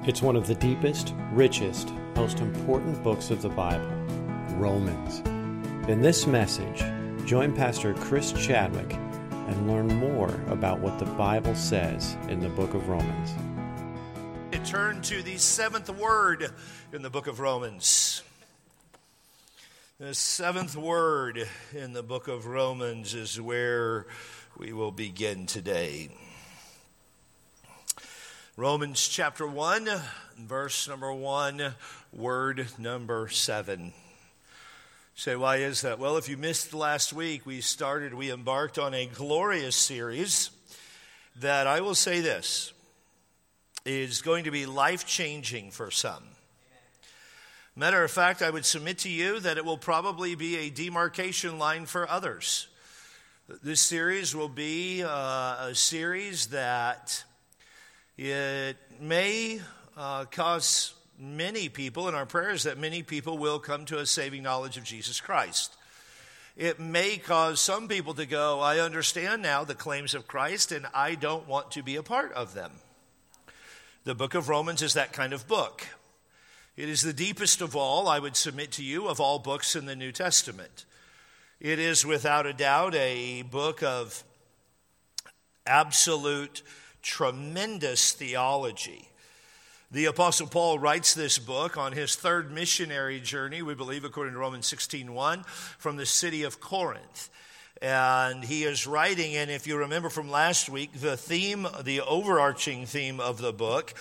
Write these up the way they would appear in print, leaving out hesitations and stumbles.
It's one of the deepest, richest, most important books of the Bible, Romans. In this message, join Pastor Chris Chadwick and learn more about what the Bible says in the book of Romans. Turn to the seventh word in the book of Romans. The seventh word in the book of Romans is where we will begin today. Romans chapter 1, verse number 1, word number 7. You say, why is that? Well, if you missed last week, we embarked on a glorious series that I will say this is going to be life-changing for some. Matter of fact, I would submit to you that it will probably be a demarcation line for others. This series will be a series that it may cause many people, in our prayers, that many people will come to a saving knowledge of Jesus Christ. It may cause some people to go, I understand now the claims of Christ, and I don't want to be a part of them. The book of Romans is that kind of book. It is the deepest of all, I would submit to you, of all books in the New Testament. It is without a doubt a book of absolute, tremendous theology. The Apostle Paul writes this book on his third missionary journey, we believe, according to Romans 16:1, from the city of Corinth. And he is writing, and if you remember from last week, the overarching theme of the book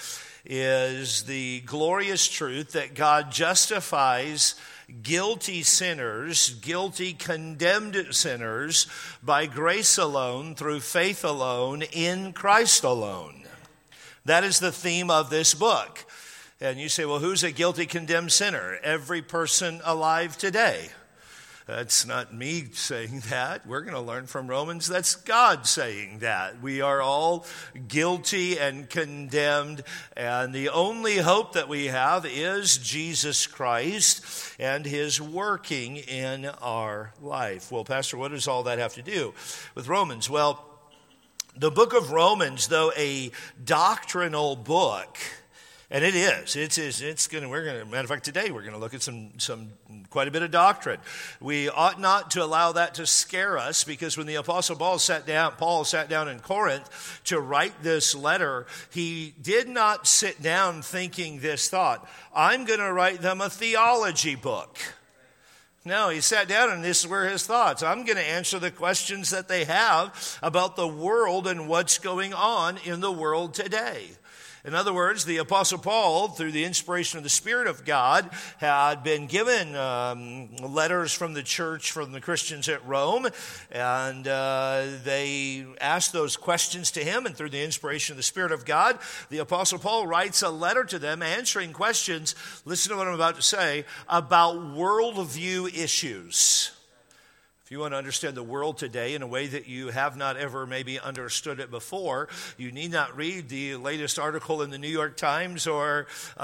is the glorious truth that God justifies guilty sinners, guilty condemned sinners, by grace alone, through faith alone, in Christ alone. That is the theme of this book. And you say, well, who's a guilty condemned sinner? Every person alive today. That's not me saying that. We're going to learn from Romans. That's God saying that. We are all guilty and condemned, and the only hope that we have is Jesus Christ and his working in our life. Well, Pastor, what does all that have to do with Romans? Well, the book of Romans, though a doctrinal book, and it is. Matter of fact, today we're going to look at quite a bit of doctrine. We ought not to allow that to scare us, because when the Apostle Paul sat down in Corinth to write this letter, he did not sit down thinking this thought, I'm going to write them a theology book. No, he sat down and this were his thoughts. I'm going to answer the questions that they have about the world and what's going on in the world today. In other words, the Apostle Paul, through the inspiration of the Spirit of God, had been given letters from the church, from the Christians at Rome, and they asked those questions to him, and through the inspiration of the Spirit of God, the Apostle Paul writes a letter to them answering questions, listen to what I'm about to say, about worldview issues. If you want to understand the world today in a way that you have not ever maybe understood it before, you need not read the latest article in the New York Times or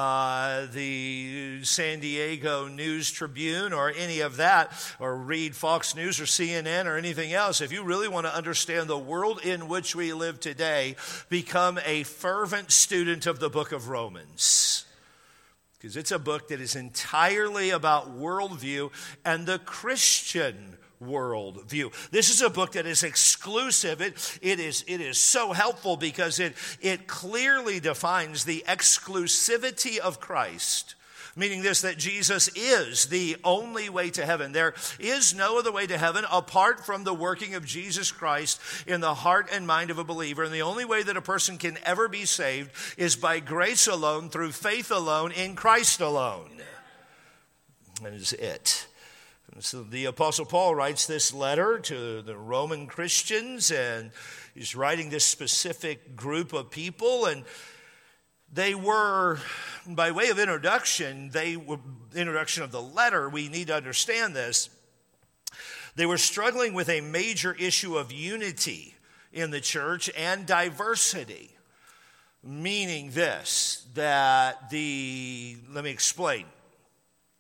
the San Diego News Tribune or any of that, or read Fox News or CNN or anything else. If you really want to understand the world in which we live today, become a fervent student of the book of Romans. Because it's a book that is entirely about worldview and the Christian worldview. This is a book that is exclusive. It is so helpful because it clearly defines the exclusivity of Christ, meaning this, that Jesus is the only way to heaven. There is no other way to heaven apart from the working of Jesus Christ in the heart and mind of a believer. And the only way that a person can ever be saved is by grace alone, through faith alone, in Christ alone. That is it. So the Apostle Paul writes this letter to the Roman Christians, and he's writing this specific group of people, and they were, by way of introduction of the letter, we need to understand this. They were struggling with a major issue of unity in the church and diversity, meaning this, let me explain.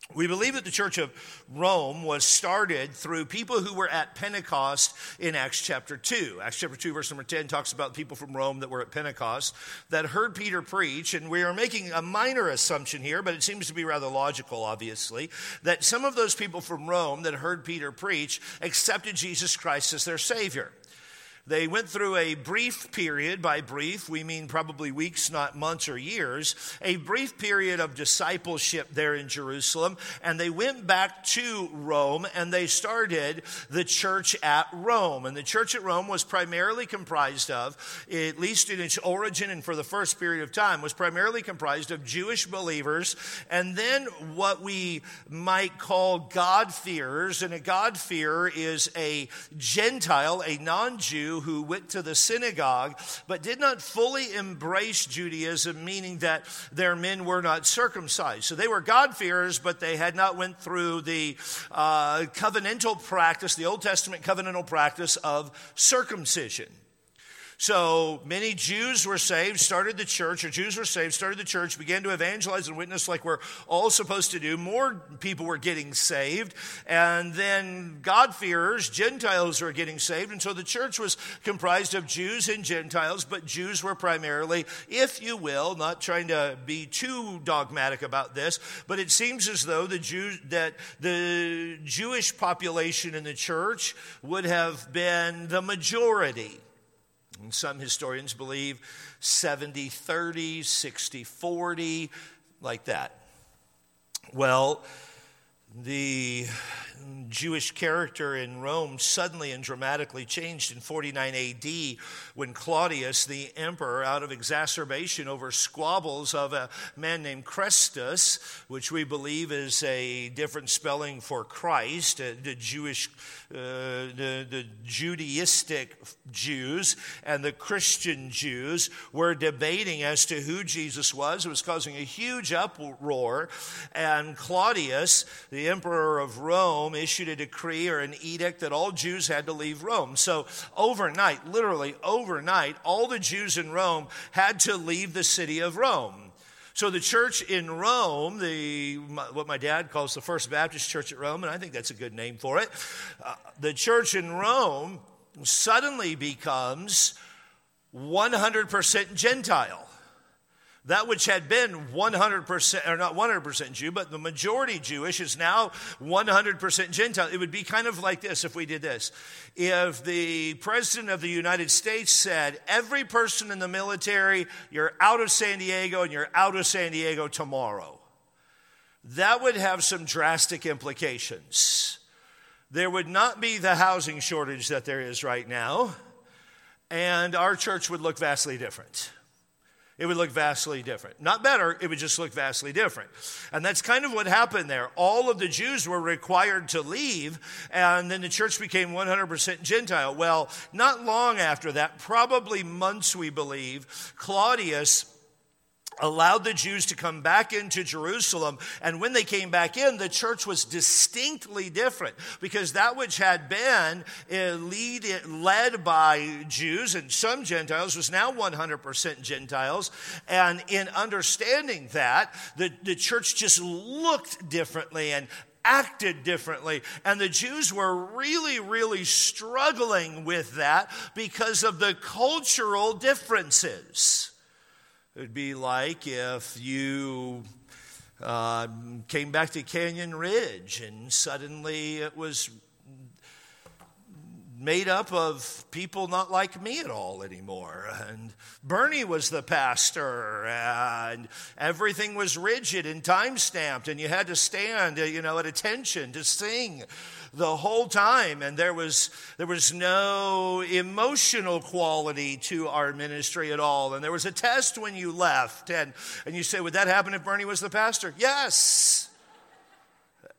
We believe that the Church of Rome was started through people who were at Pentecost in Acts chapter 2. Acts chapter 2, verse number 10 talks about people from Rome that were at Pentecost that heard Peter preach, and we are making a minor assumption here, but it seems to be rather logical, obviously, that some of those people from Rome that heard Peter preach accepted Jesus Christ as their Savior. They went through a brief period, by brief, we mean probably weeks, not months or years, a brief period of discipleship there in Jerusalem, and they went back to Rome, and they started the church at Rome. And the church at Rome was primarily comprised of, at least in its origin and for the first period of time, was primarily comprised of Jewish believers, and then what we might call God-fearers. And a God-fearer is a Gentile, a non-Jew, who went to the synagogue but did not fully embrace Judaism, meaning that their men were not circumcised. So they were God-fearers, but they had not went through the covenantal practice, the Old Testament covenantal practice of circumcision. So many Jews were saved, started the church, began to evangelize and witness like we're all supposed to do. More people were getting saved, and then God-fearers, Gentiles, were getting saved. And so the church was comprised of Jews and Gentiles, but Jews were primarily, if you will, not trying to be too dogmatic about this, but it seems as though the Jewish population in the church would have been the majority. And some historians believe 70-30, 60-40, like that. Well, the Jewish character in Rome suddenly and dramatically changed in 49 AD when Claudius, the emperor, out of exacerbation over squabbles of a man named Chrestus, which we believe is a different spelling for Christ, the Judaistic Jews and the Christian Jews were debating as to who Jesus was. It was causing a huge uproar, and Claudius, the emperor of Rome, issued a decree or an edict that all Jews had to leave Rome. So overnight, literally overnight, all the Jews in Rome had to leave the city of Rome. So the church in Rome, what my dad calls the First Baptist Church at Rome, and I think that's a good name for it, the church in Rome suddenly becomes 100% Gentile. That which had been 100%, or not 100% Jew, but the majority Jewish is now 100% Gentile. It would be kind of like this if we did this. If the President of the United States said, every person in the military, you're out of San Diego and you're out of San Diego tomorrow. That would have some drastic implications. There would not be the housing shortage that there is right now, and our church would look vastly different. It would look vastly different. Not better, it would just look vastly different. And that's kind of what happened there. All of the Jews were required to leave, and then the church became 100% Gentile. Well, not long after that, probably months we believe, Claudius allowed the Jews to come back into Jerusalem, and when they came back in, the church was distinctly different, because that which had been led by Jews and some Gentiles was now 100% Gentiles, and in understanding that, the church just looked differently and acted differently, and the Jews were really, really struggling with that because of the cultural differences. It would be like if you came back to Canyon Ridge and suddenly it was made up of people not like me at all anymore. And Bernie was the pastor, and everything was rigid and time-stamped, and you had to stand, at attention to sing the whole time, and there was no emotional quality to our ministry at all, and there was a test when you left, and you say, would that happen if Bernie was the pastor? Yes.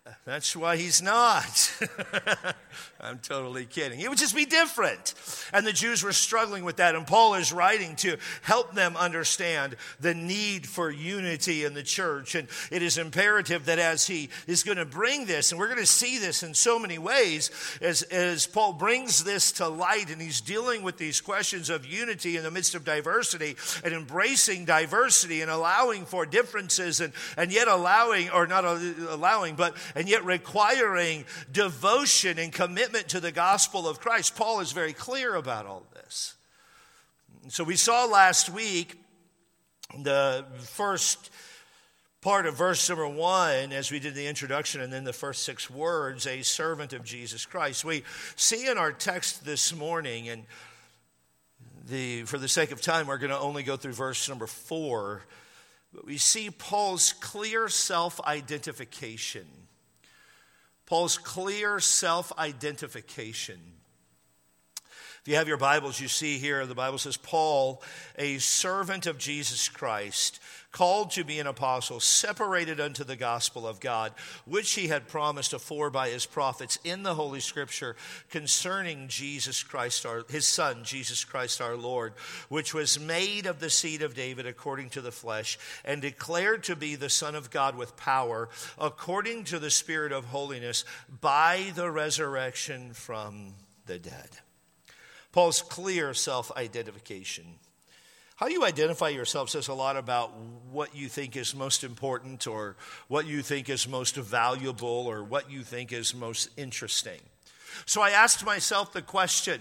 That's why he's not. I'm totally kidding. It would just be different. And the Jews were struggling with that. And Paul is writing to help them understand the need for unity in the church. And it is imperative that as he is going to bring this, and we're going to see this in so many ways, as Paul brings this to light and he's dealing with these questions of unity in the midst of diversity and embracing diversity and allowing for differences and yet allowing, or not allowing, but and yet requiring devotion and commitment to the gospel of Christ. Paul is very clear about all this. So we saw last week the first part of verse number 1 as we did the introduction, and then the first 6 words, a servant of Jesus Christ. We see in our text this morning, and for the sake of time, we're going to only go through verse number 4, but we see Paul's clear self-identification. Paul's clear self-identification. If you have your Bibles, you see here, the Bible says, Paul, a servant of Jesus Christ, called to be an apostle, separated unto the gospel of God, which he had promised afore by his prophets in the Holy Scripture concerning Jesus Christ, his Son, Jesus Christ our Lord, which was made of the seed of David according to the flesh, and declared to be the Son of God with power, according to the Spirit of holiness, by the resurrection from the dead. Paul's clear self-identification. How you identify yourself says a lot about what you think is most important, or what you think is most valuable, or what you think is most interesting. So I asked myself the question,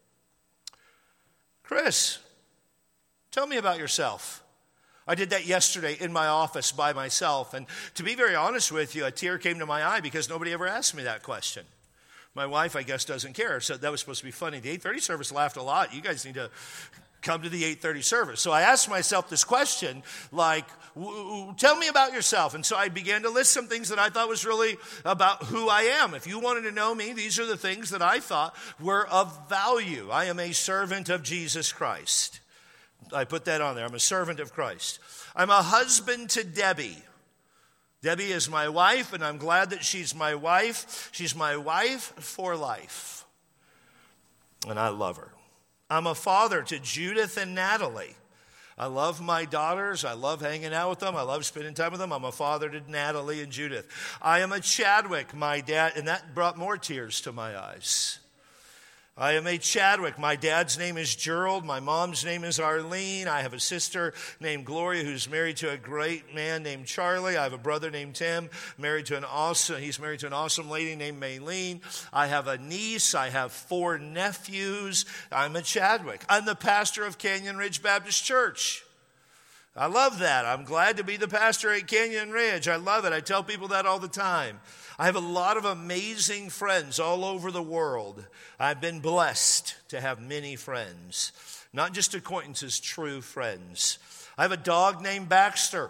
Chris, tell me about yourself. I did that yesterday in my office by myself, and to be very honest with you, a tear came to my eye because nobody ever asked me that question. My wife, I guess, doesn't care, so that was supposed to be funny. The 8:30 service laughed a lot. You guys need to come to the 8:30 service. So I asked myself this question, like, tell me about yourself. And so I began to list some things that I thought was really about who I am. If you wanted to know me, these are the things that I thought were of value. I am a servant of Jesus Christ. I put that on there. I'm a servant of Christ. I'm a husband to Debbie. Debbie is my wife, and I'm glad that she's my wife. She's my wife for life. And I love her. I'm a father to Judith and Natalie. I love my daughters. I love hanging out with them. I love spending time with them. I'm a father to Natalie and Judith. I am a Chadwick, my dad, and that brought more tears to my eyes. I am a Chadwick. My dad's name is Gerald. My mom's name is Arlene. I have a sister named Gloria who's married to a great man named Charlie. I have a brother named Tim, he's married to an awesome lady named Maylene. I have a niece. I have 4 nephews. I'm a Chadwick. I'm the pastor of Canyon Ridge Baptist Church. I love that. I'm glad to be the pastor at Canyon Ridge. I love it. I tell people that all the time. I have a lot of amazing friends all over the world. I've been blessed to have many friends, not just acquaintances, true friends. I have a dog named Baxter.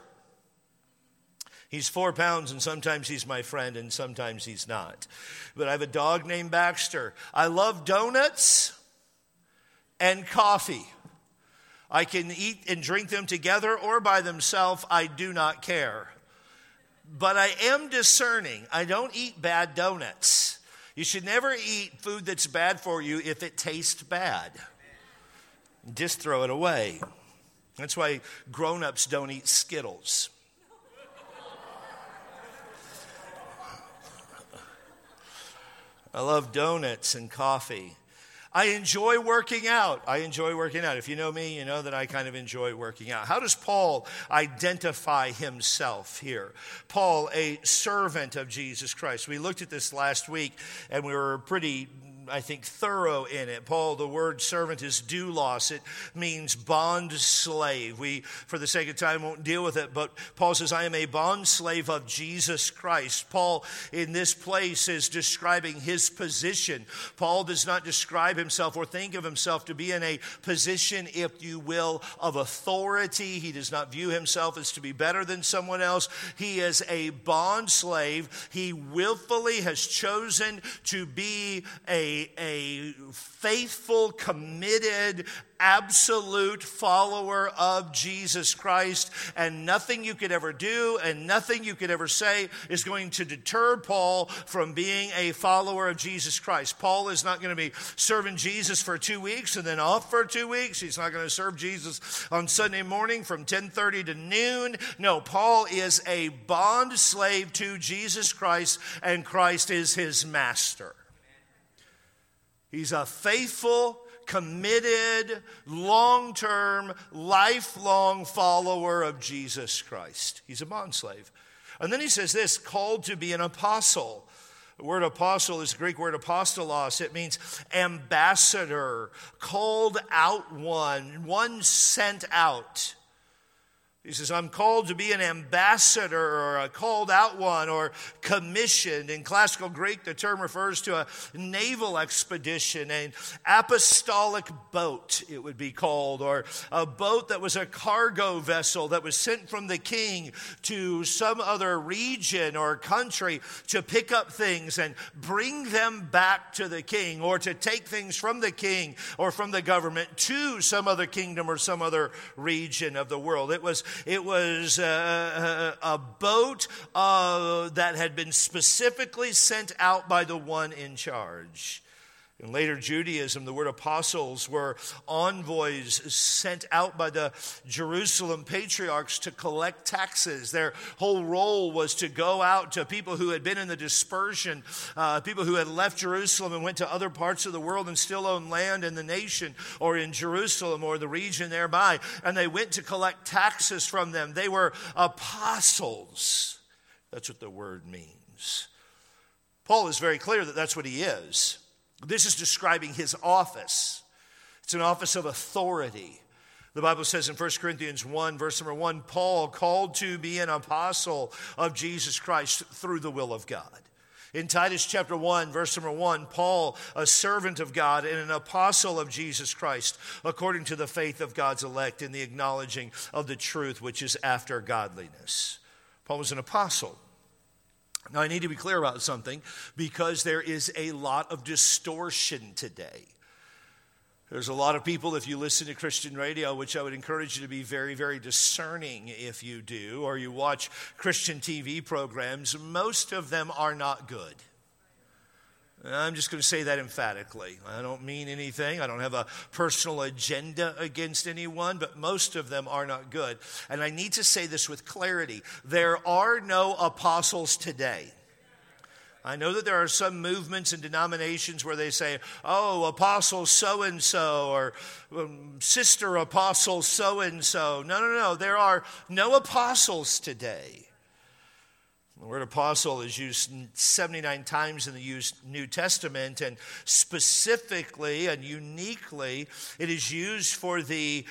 He's 4 pounds, and sometimes he's my friend, and sometimes he's not. But I have a dog named Baxter. I love donuts and coffee. I can eat and drink them together or by themselves. I do not care. But I am discerning. I don't eat bad donuts. You should never eat food that's bad for you if it tastes bad. Just throw it away. That's why grown-ups don't eat Skittles. I love donuts and coffee. I enjoy working out. If you know me, you know that I kind of enjoy working out. How does Paul identify himself here? Paul, a servant of Jesus Christ. We looked at this last week, and we were pretty, I think, thorough in it. Paul, the word servant is doulos. It means bond slave. We, for the sake of time, won't deal with it, but Paul says, I am a bond slave of Jesus Christ. Paul, in this place, is describing his position. Paul does not describe himself or think of himself to be in a position, if you will, of authority. He does not view himself as to be better than someone else. He is a bond slave. He willfully has chosen to be a a faithful, committed, absolute follower of Jesus Christ, and nothing you could ever do and nothing you could ever say is going to deter Paul from being a follower of Jesus Christ. Paul is not going to be serving Jesus for 2 weeks and then off for 2 weeks. He's not going to serve Jesus on Sunday morning from 10:30 to noon. No, Paul is a bond slave to Jesus Christ, and Christ is his master. He's a faithful, committed, long-term, lifelong follower of Jesus Christ. He's a bondslave. And then he says this, called to be an apostle. The word apostle is the Greek word apostolos. It means ambassador, called out one sent out. He says, I'm called to be an ambassador or a called out one or commissioned. In classical Greek, the term refers to a naval expedition, an apostolic boat, it would be called, or a boat that was a cargo vessel that was sent from the king to some other region or country to pick up things and bring them back to the king, or to take things from the king or from the government to some other kingdom or some other region of the world. It was a boat that had been specifically sent out by the one in charge. In later Judaism, the word apostles were envoys sent out by the Jerusalem patriarchs to collect taxes. Their whole role was to go out to people who had been in the dispersion, people who had left Jerusalem and went to other parts of the world and still owned land in the nation or in Jerusalem or the region thereby. And they went to collect taxes from them. They were apostles. That's what the word means. Paul is very clear that that's what he is. This is describing his office. It's an office of authority. The Bible says in 1 Corinthians 1, verse number 1, Paul, called to be an apostle of Jesus Christ through the will of God. In Titus chapter 1, verse number 1, Paul, a servant of God and an apostle of Jesus Christ, according to the faith of God's elect in the acknowledging of the truth which is after godliness. Paul was an apostle. Now, I need to be clear about something because there is a lot of distortion today. There's a lot of people, if you listen to Christian radio, which I would encourage you to be very, very discerning if you do, or you watch Christian TV programs, most of them are not good. I'm just going to say that emphatically. I don't mean anything. I don't have a personal agenda against anyone, but most of them are not good. And I need to say this with clarity. There are no apostles today. I know that there are some movements and denominations where they say, oh, apostle so-and-so, or sister apostle so-and-so. No. There are no apostles today. The word apostle is used 79 times in the New Testament, and specifically and uniquely, it is used for the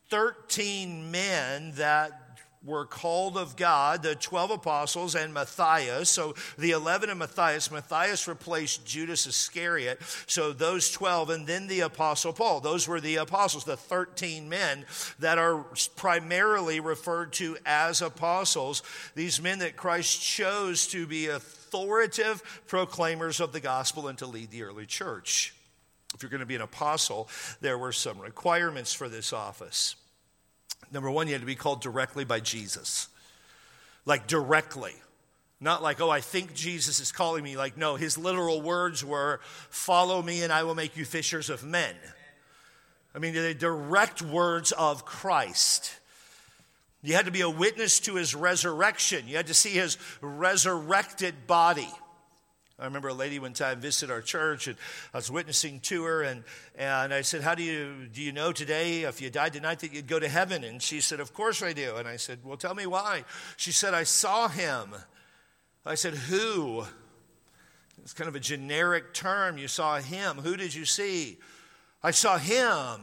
13 men that were called of God, the 12 apostles and Matthias. So the 11 and Matthias. Matthias replaced Judas Iscariot. So those 12, and then the apostle Paul. Those were the apostles, the 13 men that are primarily referred to as apostles. These men that Christ chose to be authoritative proclaimers of the gospel and to lead the early church. If you're going to be an apostle, there were some requirements for this office. Number one, you had to be called directly by Jesus. Like directly. Not like, oh, I think Jesus is calling me. Like, no, his literal words were, follow me and I will make you fishers of men. I mean, the direct words of Christ. You had to be a witness to his resurrection. You had to see his resurrected body. I remember a lady one time visited our church, and I was witnessing to her, and I said, do you know today, if you died tonight, that you'd go to heaven? And she said, of course I do. And I said, well, tell me why. She said, I saw him. I said, who? It's kind of a generic term. You saw him. Who did you see? I saw him.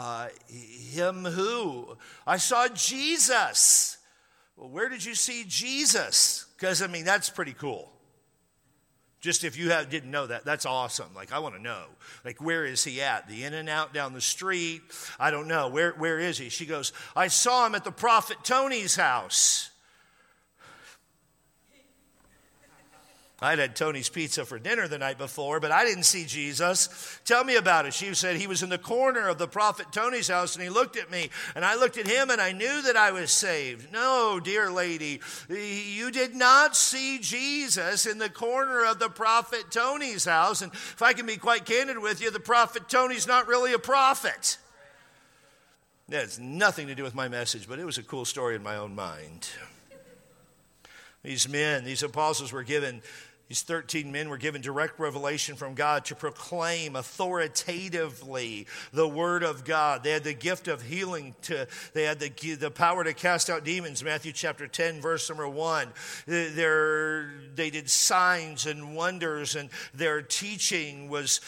Him who? I saw Jesus. Well, where did you see Jesus? Because, I mean, that's pretty cool. Just if you didn't know that, that's awesome. Like, I want to know. Like, where is he at? The In-N-Out down the street? I don't know. Where is he? She goes, I saw him at the prophet Tony's house. I'd had Tony's Pizza for dinner the night before, but I didn't see Jesus. Tell me about it. She said he was in the corner of the prophet Tony's house, and he looked at me, and I looked at him, and I knew that I was saved. No, dear lady, you did not see Jesus in the corner of the prophet Tony's house. And if I can be quite candid with you, the prophet Tony's not really a prophet. That has nothing to do with my message, but it was a cool story in my own mind. These men, these apostles were given, these 13 men were given direct revelation from God to proclaim authoritatively the word of God. They had the gift of healing. They had the power to cast out demons. Matthew chapter 10, verse number 1. They did signs and wonders, and their teaching was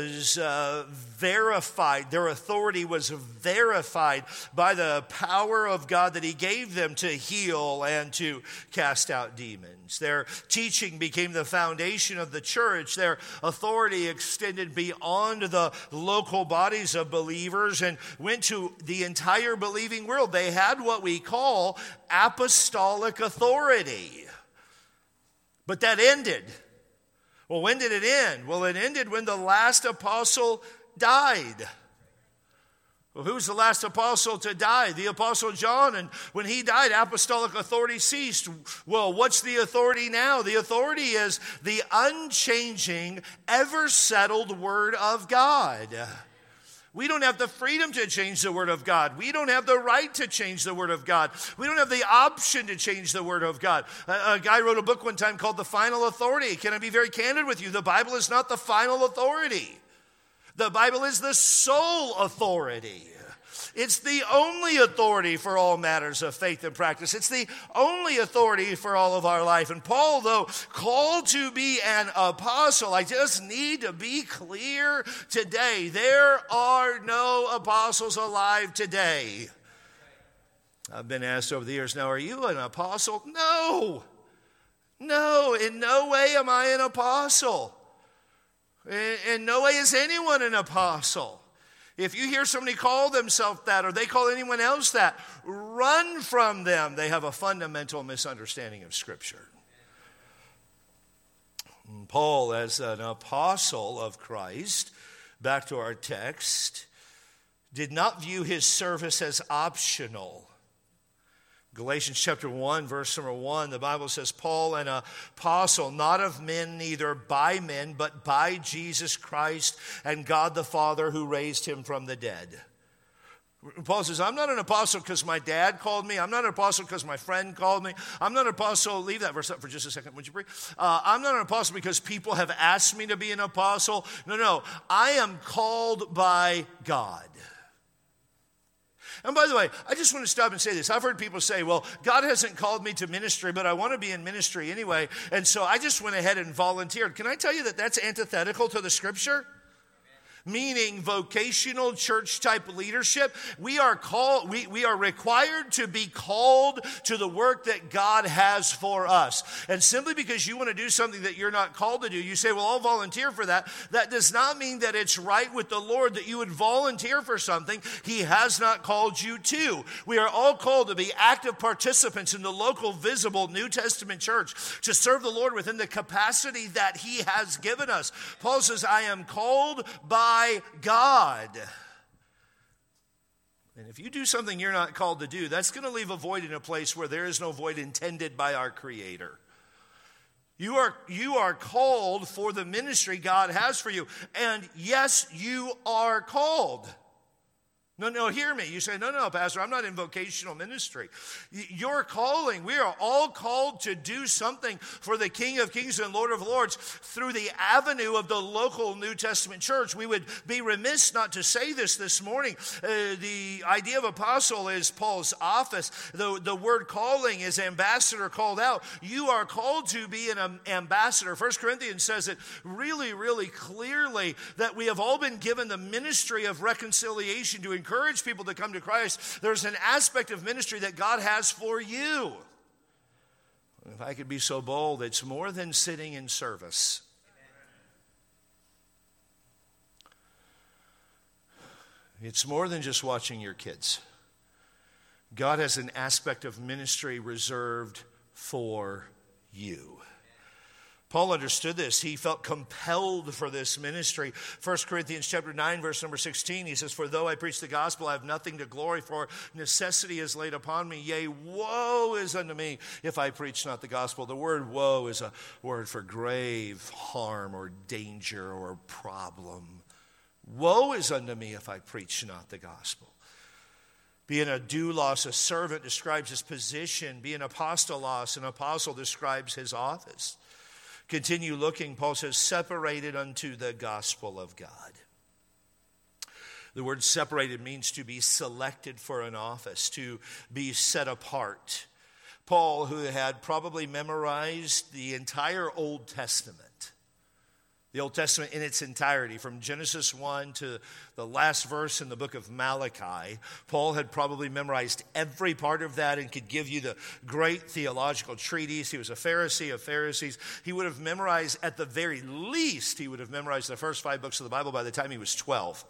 verified. Their authority was verified by the power of God that he gave them to heal and to cast out demons. Their teaching became the foundation of the church. Their authority extended beyond the local bodies of believers and went to the entire believing world. They had what we call apostolic authority. But that ended. Well, when did it end? Well, it ended when the last apostle died. Well, who's the last apostle to die? The Apostle John. And when he died, apostolic authority ceased. Well, what's the authority now? The authority is the unchanging, ever-settled Word of God. We don't have the freedom to change the Word of God. We don't have the right to change the Word of God. We don't have the option to change the Word of God. A guy wrote a book one time called The Final Authority. Can I be very candid with you? The Bible is not the final authority. The Bible is the sole authority. It's the only authority for all matters of faith and practice. It's the only authority for all of our life. And Paul, though called to be an apostle, I just need to be clear today. There are no apostles alive today. I've been asked over the years, now, are you an apostle? No, in no way am I an apostle. In no way is anyone an apostle. If you hear somebody call themselves that or they call anyone else that, run from them. They have a fundamental misunderstanding of Scripture. Paul, as an apostle of Christ, back to our text, did not view his service as optional. Galatians chapter 1, verse number 1, the Bible says, Paul, an apostle, not of men, neither by men, but by Jesus Christ and God the Father who raised him from the dead. Paul says, I'm not an apostle because my dad called me. I'm not an apostle because my friend called me. I'm not an apostle. Leave that verse up for just a second, would you please? I'm not an apostle because people have asked me to be an apostle. No. I am called by God. And by the way, I just want to stop and say this. I've heard people say, well, God hasn't called me to ministry, but I want to be in ministry anyway. And so I just went ahead and volunteered. Can I tell you that that's antithetical to the Scripture? Meaning vocational church type leadership. We are called, we are required to be called to the work that God has for us. And simply because you want to do something that you're not called to do, you say, well, I'll volunteer for that. That does not mean that it's right with the Lord that you would volunteer for something He has not called you to. We are all called to be active participants in the local, visible New Testament church to serve the Lord within the capacity that He has given us. Paul says, I am called by God. And if you do something you're not called to do, that's going to leave a void in a place where there is no void intended by our Creator. You are called for the ministry God has for you. And yes, you are called. No, hear me. You say, no, Pastor, I'm not in vocational ministry. Your calling, we are all called to do something for the King of Kings and Lord of Lords through the avenue of the local New Testament church. We would be remiss not to say this morning. The idea of apostle is Paul's office. The word calling is ambassador, called out. You are called to be an ambassador. 1 Corinthians says it really, really clearly that we have all been given the ministry of reconciliation to encourage people to come to Christ. There's an aspect of ministry that God has for you. If I could be so bold, it's more than sitting in service. It's more than just watching your kids. God has an aspect of ministry reserved for you. Paul understood this. He felt compelled for this ministry. 1 Corinthians chapter 9, verse number 16, he says, "For though I preach the gospel, I have nothing to glory for. Necessity is laid upon me. Yea, woe is unto me if I preach not the gospel." The word woe is a word for grave harm or danger or problem. Woe is unto me if I preach not the gospel. Being a doulos, a servant, describes his position. Being apostolos, an apostle, describes his office. Continue looking, Paul says, separated unto the gospel of God. The word separated means to be selected for an office, to be set apart. Paul, who had probably memorized the entire Old Testament, the Old Testament in its entirety, from Genesis 1 to the last verse in the book of Malachi, Paul had probably memorized every part of that and could give you the great theological treatise. He was a Pharisee of Pharisees. He would have memorized, at the very least, he would have memorized the first 5 books of the Bible by the time he was 12.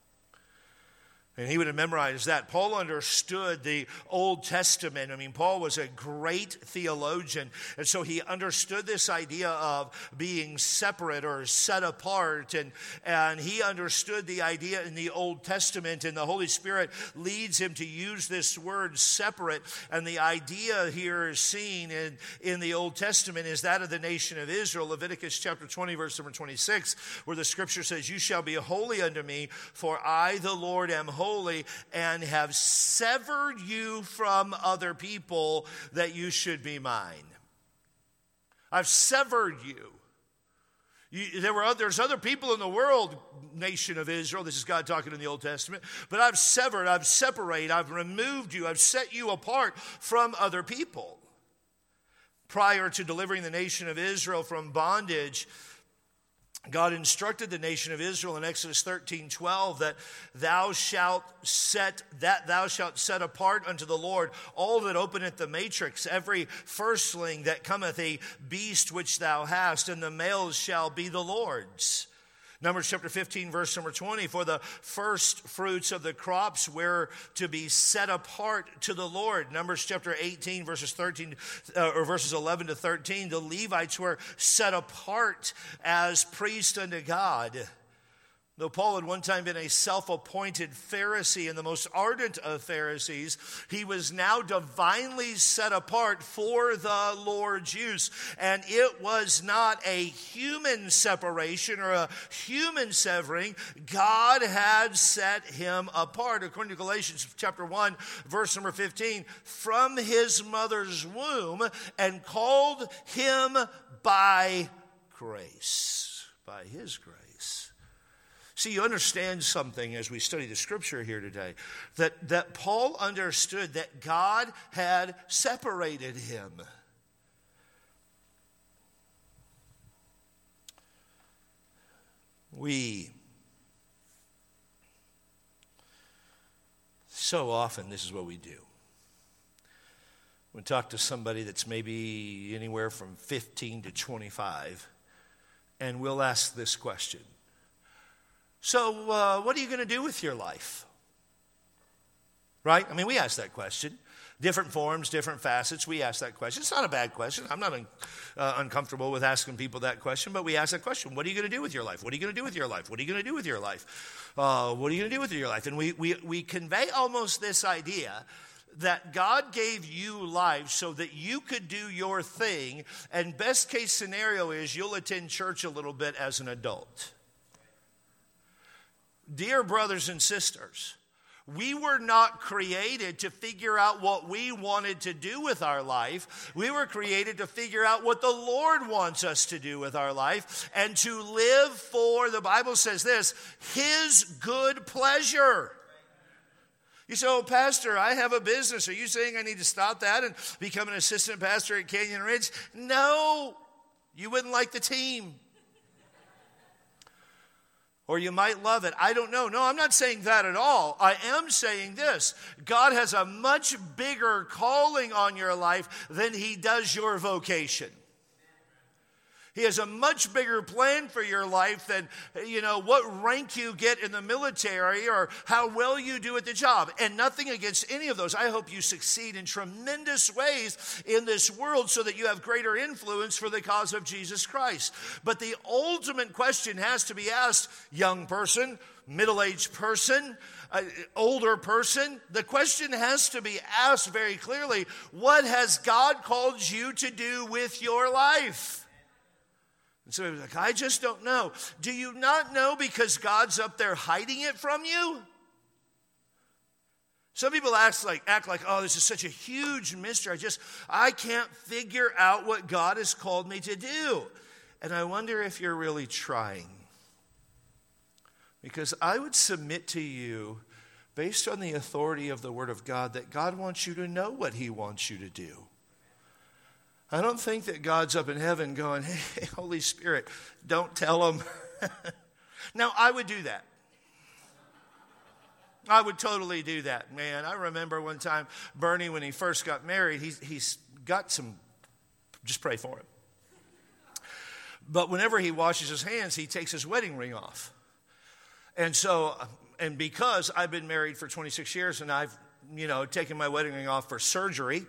And he would have memorized that. Paul understood the Old Testament. I mean, Paul was a great theologian. And so he understood this idea of being separate or set apart. And he understood the idea in the Old Testament. And the Holy Spirit leads him to use this word separate. And the idea here is seen in the Old Testament is that of the nation of Israel. Leviticus chapter 20, verse number 26, where the scripture says, "You shall be holy unto me, for I, the Lord, am holy, and have severed you from other people that you should be mine." I've severed you. There's other people in the world, nation of Israel. This is God talking in the Old Testament. But I've severed, I've separated, I've removed you, I've set you apart from other people. Prior to delivering the nation of Israel from bondage, God instructed the nation of Israel in Exodus 13:12 that thou shalt set apart unto the Lord all that openeth the matrix, every firstling that cometh a beast which thou hast, and the males shall be the Lord's. Numbers chapter 15, verse number 20, "For the first fruits of the crops were to be set apart to the Lord." Numbers chapter 18, verses 11 to 13, the Levites were set apart as priests unto God. Though Paul had one time been a self-appointed Pharisee and the most ardent of Pharisees, he was now divinely set apart for the Lord's use. And it was not a human separation or a human severing. God had set him apart. According to Galatians chapter 1, verse number 15, "From his mother's womb, and called him by grace." By his grace. See, you understand something as we study the scripture here today, that Paul understood that God had separated him. So often this is what we do. We talk to somebody that's maybe anywhere from 15 to 25, and we'll ask this question. "So what are you going to do with your life?" Right? I mean, we ask that question. Different forms, different facets, we ask that question. It's not a bad question. I'm not uncomfortable with asking people that question, but we ask that question. What are you going to do with your life? What are you going to do with your life? What are you going to do with your life? What are you going to do with your life? And we convey almost this idea that God gave you life so that you could do your thing, and best case scenario is you'll attend church a little bit as an adult. Dear brothers and sisters, we were not created to figure out what we wanted to do with our life. We were created to figure out what the Lord wants us to do with our life and to live for, the Bible says this, His good pleasure. You say, "Oh, Pastor, I have a business. Are you saying I need to stop that and become an assistant pastor at Canyon Ridge?" No, you wouldn't like the team. Or you might love it. I don't know. No, I'm not saying that at all. I am saying this. God has a much bigger calling on your life than He does your vocation. He has a much bigger plan for your life than, what rank you get in the military or how well you do at the job. And nothing against any of those. I hope you succeed in tremendous ways in this world so that you have greater influence for the cause of Jesus Christ. But the ultimate question has to be asked, young person, middle-aged person, older person. The question has to be asked very clearly, what has God called you to do with your life? And so he was like, I just don't know. Do you not know because God's up there hiding it from you? Some people act like, oh, this is such a huge mystery. I can't figure out what God has called me to do. And I wonder if you're really trying. Because I would submit to you, based on the authority of the Word of God, that God wants you to know what He wants you to do. I don't think that God's up in heaven going, hey, Holy Spirit, don't tell him. Now, I would do that. I would totally do that, man. I remember one time, Bernie, when he first got married, he's got some, just pray for him. But whenever he washes his hands, he takes his wedding ring off. And so, and because I've been married for 26 years and I've, taken my wedding ring off for surgery,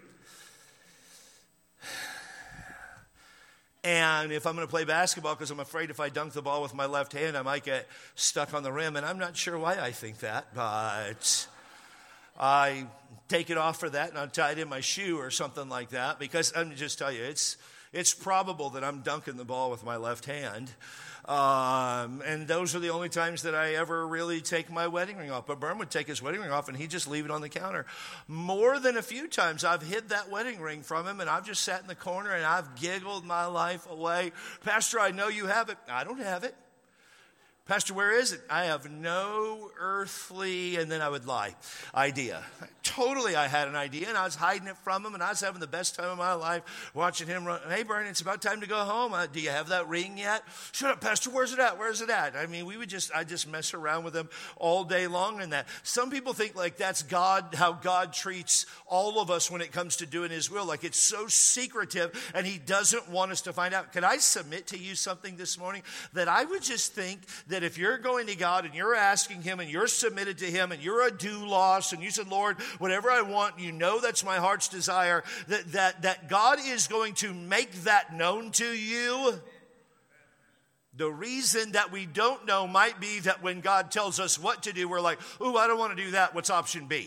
and if I'm going to play basketball, because I'm afraid if I dunk the ball with my left hand, I might get stuck on the rim. And I'm not sure why I think that, but I take it off for that and I tie it in my shoe or something like that. Because I'm just tell you, it's probable that I'm dunking the ball with my left hand. And those are the only times that I ever really take my wedding ring off. But Bern would take his wedding ring off and he'd just leave it on the counter. More than a few times I've hid that wedding ring from him and I've just sat in the corner and I've giggled my life away. Pastor, I know you have it. I don't have it. Pastor, where is it? I have no earthly, and then I would lie, idea. Totally, I had an idea, and I was hiding it from him, and I was having the best time of my life watching him run. Hey, Bernie, it's about time to go home. Do you have that ring yet? Shut up, Pastor, where's it at? Where's it at? I mean, I just mess around with him all day long in that. Some people think like that's God, how God treats all of us when it comes to doing His will. Like it's so secretive, and He doesn't want us to find out. Can I submit to you something this morning? That I would just think that if you're going to God and you're asking Him and you're submitted to Him and you're a doulos and you said, Lord, whatever I want, that's my heart's desire, that God is going to make that known to you. The reason that we don't know might be that when God tells us what to do, we're like, ooh, I don't want to do that. What's option B?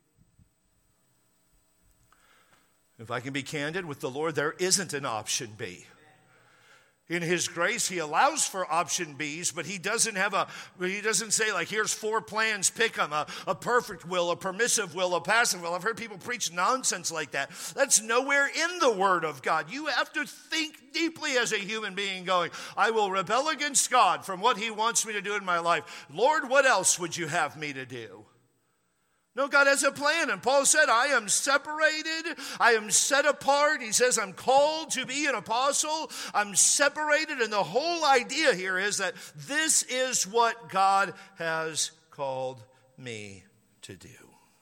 If I can be candid with the Lord, there isn't an option B. In His grace, He allows for option B's, but He doesn't say like, here's 4 plans, pick them, a perfect will, a permissive will, a passive will. I've heard people preach nonsense like that. That's nowhere in the Word of God. You have to think deeply as a human being going, I will rebel against God from what He wants me to do in my life. Lord, what else would you have me to do? No, God has a plan. And Paul said, I am separated. I am set apart. He says, I'm called to be an apostle. I'm separated. And the whole idea here is that this is what God has called me to do.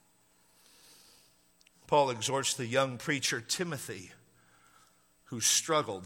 Paul exhorts the young preacher Timothy, who struggled.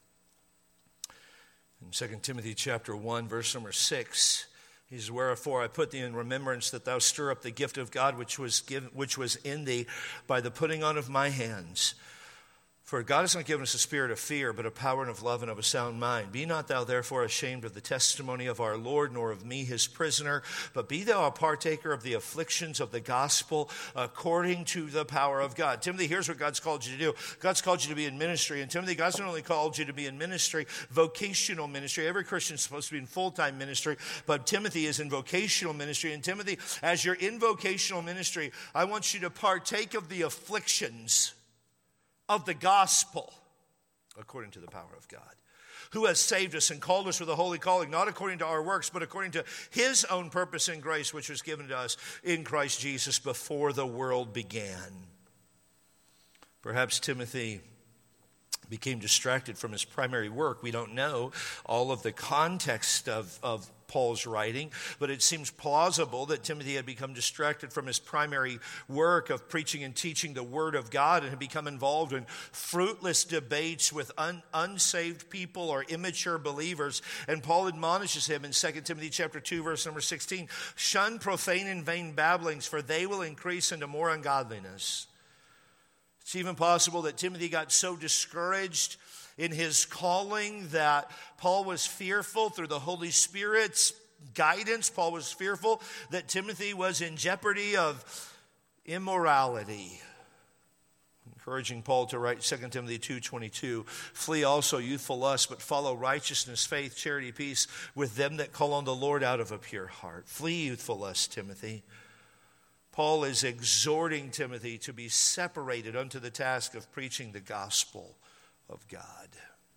In 2 Timothy chapter 1, verse number 6, he says, wherefore I put thee in remembrance that thou stir up the gift of God which was in thee by the putting on of my hands. For God has not given us a spirit of fear, but of power and of love and of a sound mind. Be not thou therefore ashamed of the testimony of our Lord, nor of me his prisoner, but be thou a partaker of the afflictions of the gospel according to the power of God. Timothy, here's what God's called you to do. God's called you to be in ministry. And Timothy, God's not only called you to be in ministry, vocational ministry. Every Christian is supposed to be in full-time ministry, but Timothy is in vocational ministry. And Timothy, as you're in vocational ministry, I want you to partake of the afflictions of the gospel, according to the power of God, who has saved us and called us with a holy calling, not according to our works, but according to his own purpose and grace, which was given to us in Christ Jesus before the world began. Perhaps Timothy became distracted from his primary work. We don't know all of the context of Paul's writing, but it seems plausible that Timothy had become distracted from his primary work of preaching and teaching the Word of God and had become involved in fruitless debates with unsaved people or immature believers. And Paul admonishes him in 2 Timothy chapter 2, verse number 16, "Shun profane and vain babblings, for they will increase into more ungodliness." It's even possible that Timothy got so discouraged in his calling that Paul was fearful through the Holy Spirit's guidance. Paul was fearful that Timothy was in jeopardy of immorality. Encouraging Paul to write 2 Timothy 2:22, "Flee also youthful lust, but follow righteousness, faith, charity, peace with them that call on the Lord out of a pure heart." Flee youthful lust, Timothy. Paul is exhorting Timothy to be separated unto the task of preaching the gospel of God.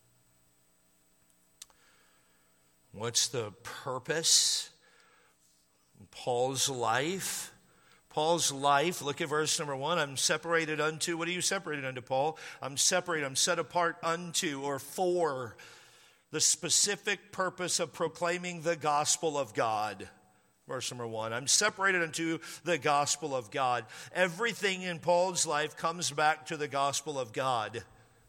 What's the purpose in Paul's life? Paul's life, look at verse number 1. I'm separated unto, what are you separated unto, Paul? I'm separated, I'm set apart unto or for the specific purpose of proclaiming the gospel of God. Verse number 1, I'm separated unto the gospel of God. Everything in Paul's life comes back to the gospel of God.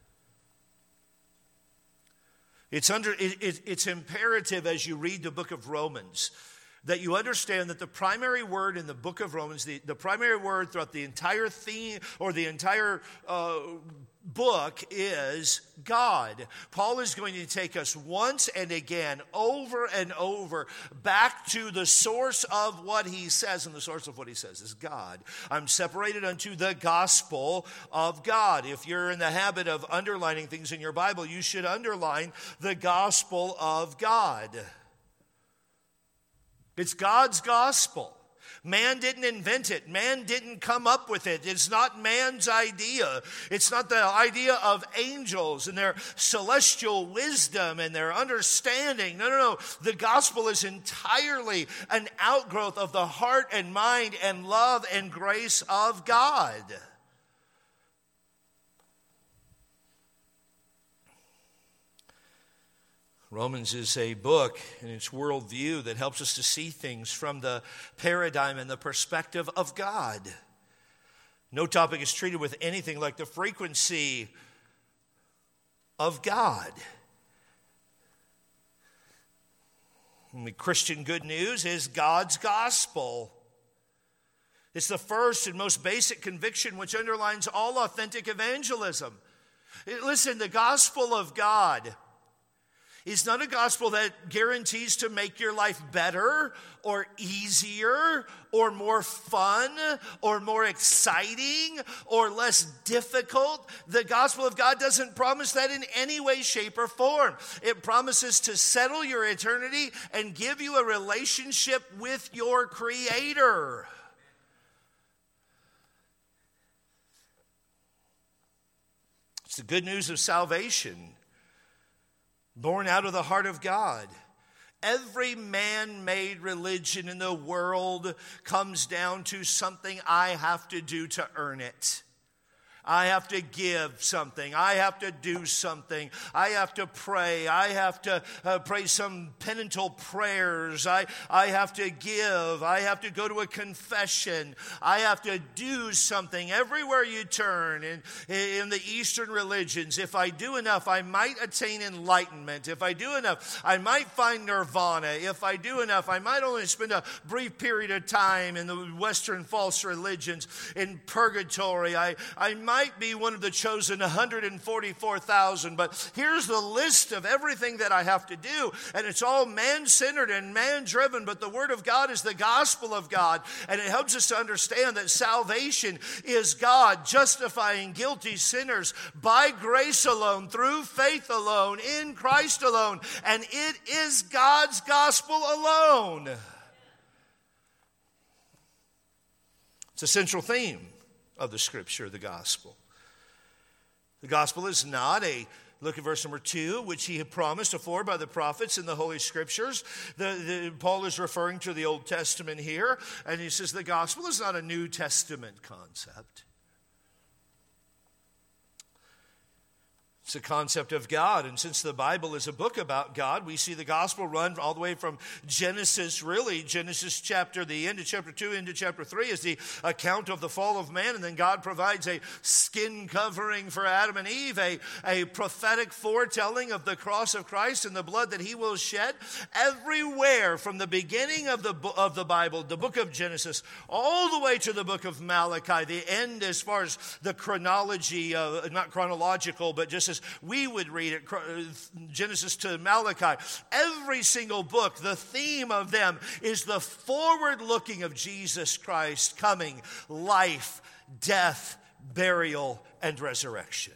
It's imperative as you read the book of Romans that you understand that the primary word in the book of Romans, the primary word throughout the entire theme or the entire book is God. Paul is going to take us once and again, over and over, back to the source of what he says, and the source of what he says is God. I'm separated unto the gospel of God. If you're in the habit of underlining things in your Bible, you should underline the gospel of God. It's God's gospel. Man didn't invent it. Man didn't come up with it. It's not man's idea. It's not the idea of angels and their celestial wisdom and their understanding. No. The gospel is entirely an outgrowth of the heart and mind and love and grace of God. Romans is a book in its worldview that helps us to see things from the paradigm and the perspective of God. No topic is treated with anything like the frequency of God. And the Christian good news is God's gospel. It's the first and most basic conviction which underlines all authentic evangelism. Listen, the gospel of God is not a gospel that guarantees to make your life better or easier or more fun or more exciting or less difficult. The gospel of God doesn't promise that in any way, shape, or form. It promises to settle your eternity and give you a relationship with your Creator. It's the good news of salvation, born out of the heart of God. Every man-made religion in the world comes down to something I have to do to earn it. I have to give something. I have to do something. I have to pray. I have to pray some penitent prayers. I have to give. I have to go to a confession. I have to do something. Everywhere you turn in the Eastern religions, if I do enough, I might attain enlightenment. If I do enough, I might find nirvana. If I do enough, I might only spend a brief period of time in the Western false religions in purgatory. I might be one of the chosen 144,000, but here's the list of everything that I have to do, and it's all man-centered and man-driven, but the Word of God is the gospel of God, and it helps us to understand that salvation is God justifying guilty sinners by grace alone, through faith alone, in Christ alone, and it is God's gospel alone. It's a central theme of the Scripture, the gospel. The gospel is not look at verse number 2, which he had promised afore by the prophets in the Holy Scriptures. Paul is referring to the Old Testament here, and he says the gospel is not a New Testament concept. It's a concept of God, and since the Bible is a book about God, we see the gospel run all the way from Genesis, really, Genesis chapter, the end of chapter 2 into chapter 3 is the account of the fall of man, and then God provides a skin covering for Adam and Eve, a prophetic foretelling of the cross of Christ and the blood that he will shed. Everywhere from the beginning of the Bible, the book of Genesis, all the way to the book of Malachi, the end as far as the chronology, not chronological, but just as we would read it, Genesis to Malachi, every single book, the theme of them is the forward looking of Jesus Christ coming, life, death, burial, and resurrection.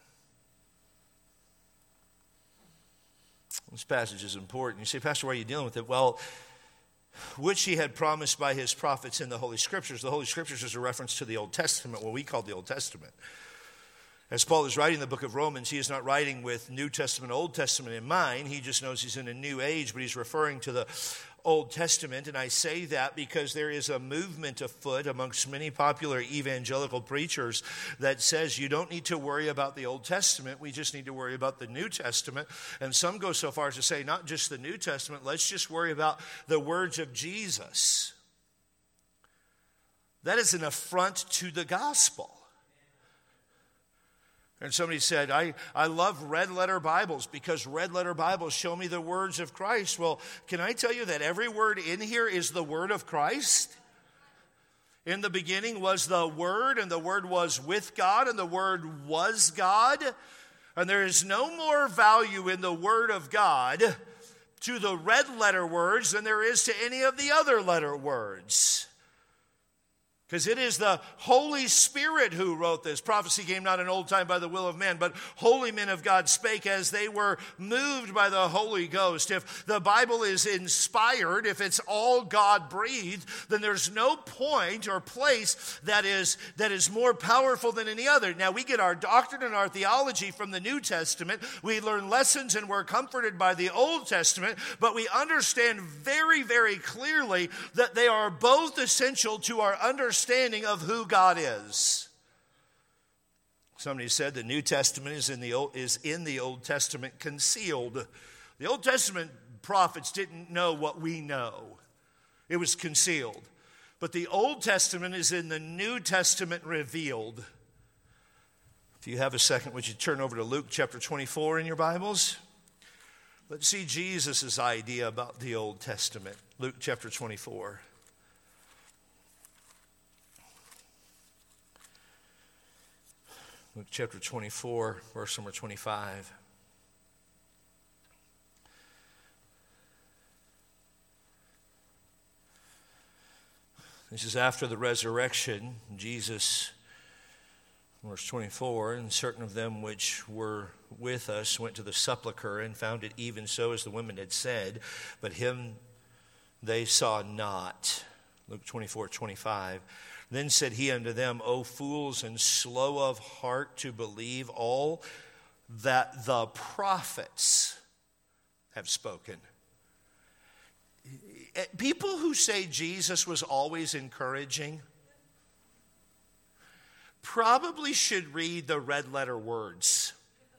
This passage is important. You say, Pastor, why are you dealing with it? Well, which he had promised by his prophets in the Holy Scriptures. The Holy Scriptures is a reference to the Old Testament, what we call the Old Testament. As Paul is writing the book of Romans, he is not writing with New Testament, Old Testament in mind. He just knows he's in a new age, but he's referring to the Old Testament. And I say that because there is a movement afoot amongst many popular evangelical preachers that says you don't need to worry about the Old Testament. We just need to worry about the New Testament. And some go so far as to say not just the New Testament, let's just worry about the words of Jesus. That is an affront to the gospel. And somebody said, I love red letter Bibles because red letter Bibles show me the words of Christ. Well, can I tell you that every word in here is the word of Christ? In the beginning was the Word, and the Word was with God, and the Word was God. And there is no more value in the Word of God to the red letter words than there is to any of the other letter words. Because it is the Holy Spirit who wrote this. Prophecy came not in old time by the will of man, but holy men of God spake as they were moved by the Holy Ghost. If the Bible is inspired, if it's all God breathed, then there's no point or place that is more powerful than any other. Now, we get our doctrine and our theology from the New Testament. We learn lessons and we're comforted by the Old Testament, but we understand very, very clearly that they are both essential to our understanding of who God is. Somebody said the New Testament is in the Old Testament concealed. The Old Testament prophets didn't know what we know. It was concealed. But the Old Testament is in the New Testament revealed. If you have a second, would you turn over to Luke chapter 24 in your Bibles? Let's see Jesus' idea about the Old Testament. Luke chapter 24. Luke chapter 24, verse number 25. This is after the resurrection. Jesus, verse 24, and certain of them which were with us went to the sepulchre and found it even so as the women had said, but him they saw not. Luke 24, 25. Then said he unto them, O fools and slow of heart to believe all that the prophets have spoken. People who say Jesus was always encouraging probably should read the red letter words.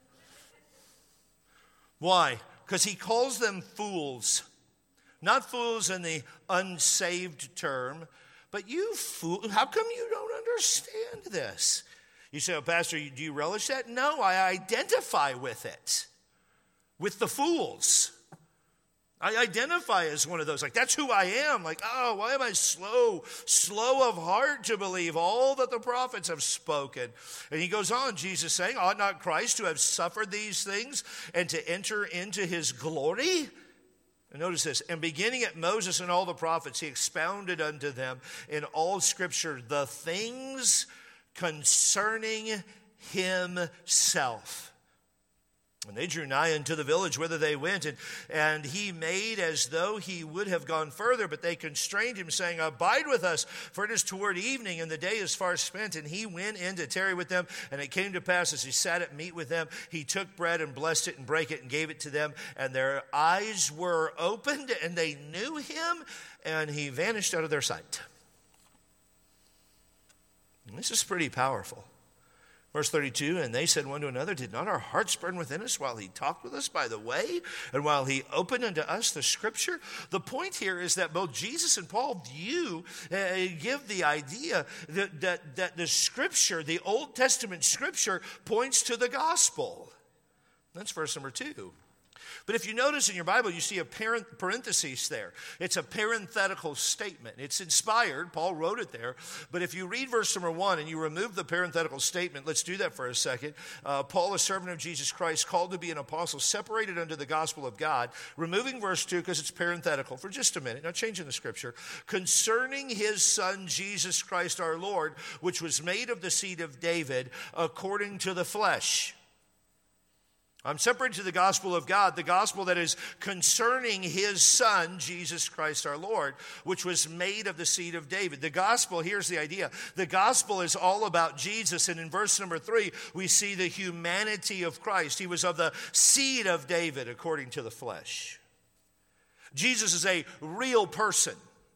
Why? Because he calls them fools. Not fools in the unsaved term, but you fool, how come you don't understand this? You say, oh, Pastor, do you relish that? No, I identify with it, with the fools. I identify as one of those. Like, that's who I am. Like, oh, why am I slow of heart to believe all that the prophets have spoken? And he goes on, Jesus saying, ought not Christ to have suffered these things and to enter into his glory? And notice this, and beginning at Moses and all the prophets, he expounded unto them in all Scripture the things concerning himself. And they drew nigh unto the village whither they went, and he made as though he would have gone further, but they constrained him, saying, Abide with us, for it is toward evening, and the day is far spent. And he went in to tarry with them, and it came to pass, as he sat at meat with them, he took bread and blessed it and brake it and gave it to them, and their eyes were opened, and they knew him, and he vanished out of their sight. And this is pretty powerful. Verse 32, and they said one to another, did not our hearts burn within us while he talked with us by the way, and while he opened unto us the Scripture? The point here is that both Jesus and Paul give the idea that the Scripture, the Old Testament Scripture, points to the gospel. That's verse number 2. But if you notice in your Bible, you see a parenthesis there. It's a parenthetical statement. It's inspired. Paul wrote it there. But if you read verse number 1 and you remove the parenthetical statement, let's do that for a second. Paul, a servant of Jesus Christ, called to be an apostle, separated unto the gospel of God. Removing verse 2 because it's parenthetical for just a minute. Now changing the scripture. Concerning his son, Jesus Christ our Lord, which was made of the seed of David according to the flesh. I'm separated to the gospel of God, the gospel that is concerning his son, Jesus Christ our Lord, which was made of the seed of David. The gospel, here's the idea. The gospel is all about Jesus. And in verse number 3, we see the humanity of Christ. He was of the seed of David according to the flesh. Jesus is a real person.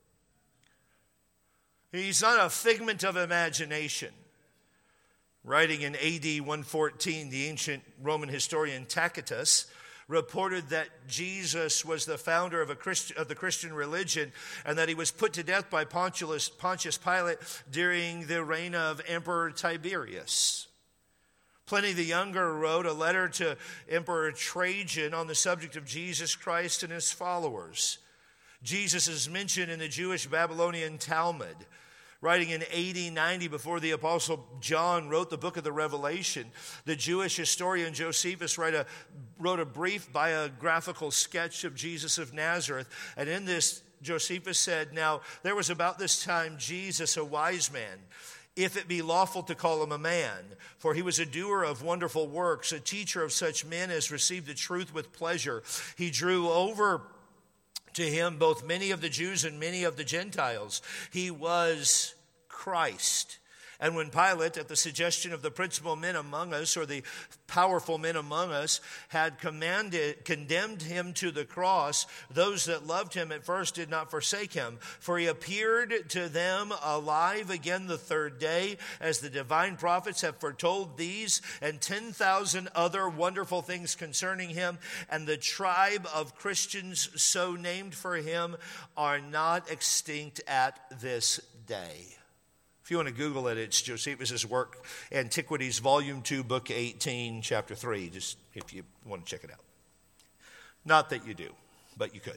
He's not a figment of imagination. Writing in AD 114, the ancient Roman historian Tacitus reported that Jesus was the founder of the Christian religion and that he was put to death by Pontius Pilate during the reign of Emperor Tiberius. Pliny the Younger wrote a letter to Emperor Trajan on the subject of Jesus Christ and his followers. Jesus is mentioned in the Jewish Babylonian Talmud. Writing in AD 90 before the Apostle John wrote the book of the Revelation, the Jewish historian Josephus wrote a brief biographical sketch of Jesus of Nazareth. And in this, Josephus said, now there was about this time Jesus, a wise man, if it be lawful to call him a man, for he was a doer of wonderful works, a teacher of such men as received the truth with pleasure. He drew over to him both many of the Jews and many of the Gentiles. He was Christ. And when Pilate, at the suggestion of the principal men among us, or the powerful men among us, had condemned him to the cross, those that loved him at first did not forsake him. For he appeared to them alive again the third day, as the divine prophets have foretold these and 10,000 other wonderful things concerning him. And the tribe of Christians so named for him are not extinct at this day. If you want to Google it, it's Josephus' work, Antiquities, Volume 2, Book 18, Chapter 3, just if you want to check it out. Not that you do, but you could.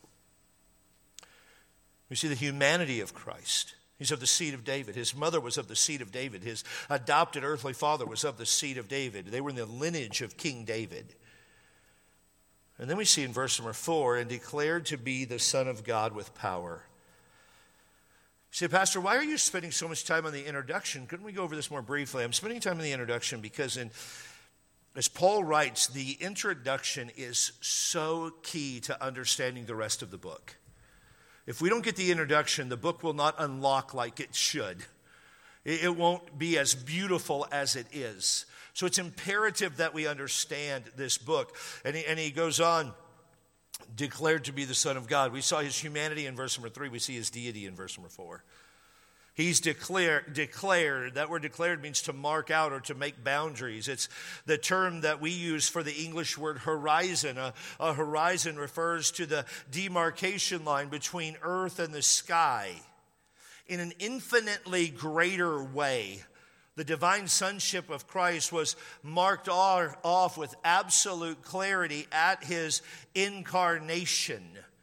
We see the humanity of Christ. He's of the seed of David. His mother was of the seed of David. His adopted earthly father was of the seed of David. They were in the lineage of King David. And then we see in verse number 4, and declared to be the Son of God with power. You say, Pastor, why are you spending so much time on the introduction? Couldn't we go over this more briefly? I'm spending time on the introduction because as Paul writes, the introduction is so key to understanding the rest of the book. If we don't get the introduction, the book will not unlock like it should. It won't be as beautiful as it is. So it's imperative that we understand this book. And he goes on, declared to be the Son of God. We saw his humanity in verse number 3. We see his deity in verse number 4. He's declared. That word declared means to mark out or to make boundaries. It's the term that we use for the English word horizon. A horizon refers to the demarcation line between earth and the sky. In an infinitely greater way, the divine sonship of Christ was marked off with absolute clarity at his incarnation.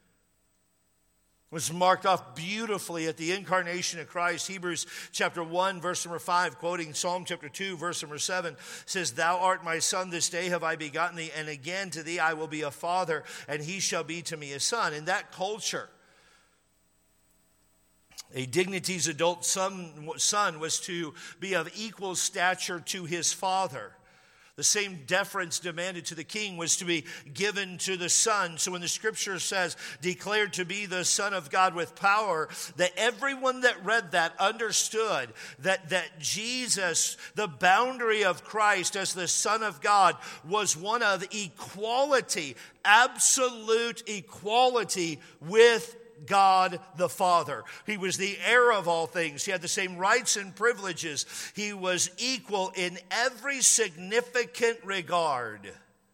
It was marked off beautifully at the incarnation of Christ. Hebrews chapter 1, verse number 5, quoting Psalm chapter 2, verse number 7, says, Thou art my son, this day have I begotten thee, and again to thee I will be a father, and he shall be to me a son. In that culture, a dignity's adult son was to be of equal stature to his father. The same deference demanded to the king was to be given to the son. So when the scripture says, declared to be the Son of God with power, that everyone that read that understood that Jesus, the boundary of Christ as the Son of God, was one of equality, absolute equality with God the Father. He was the heir of all things. He had the same rights and privileges. He was equal in every significant regard.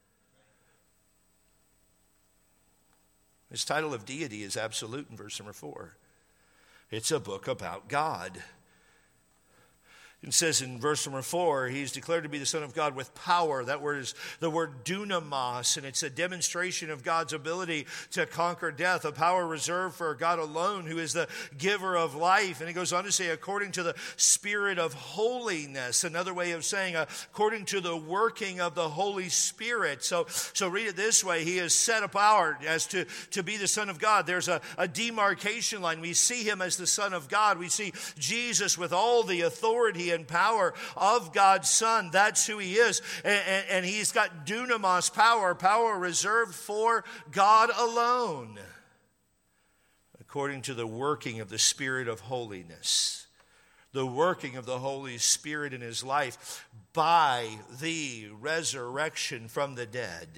His title of deity is absolute in verse number 4. It's a book about God. It says in verse number 4, he's declared to be the Son of God with power. That word is the word dunamis, and it's a demonstration of God's ability to conquer death, a power reserved for God alone, who is the giver of life. And he goes on to say, according to the Spirit of holiness, another way of saying, according to the working of the Holy Spirit. So read it this way. He is set apart as to be the Son of God. There's a demarcation line. We see him as the Son of God. We see Jesus with all the authority and power of God's Son. That's who he is. And he's got dunamis power reserved for God alone, according to the working of the Spirit of holiness. The working of the Holy Spirit in his life by the resurrection from the dead.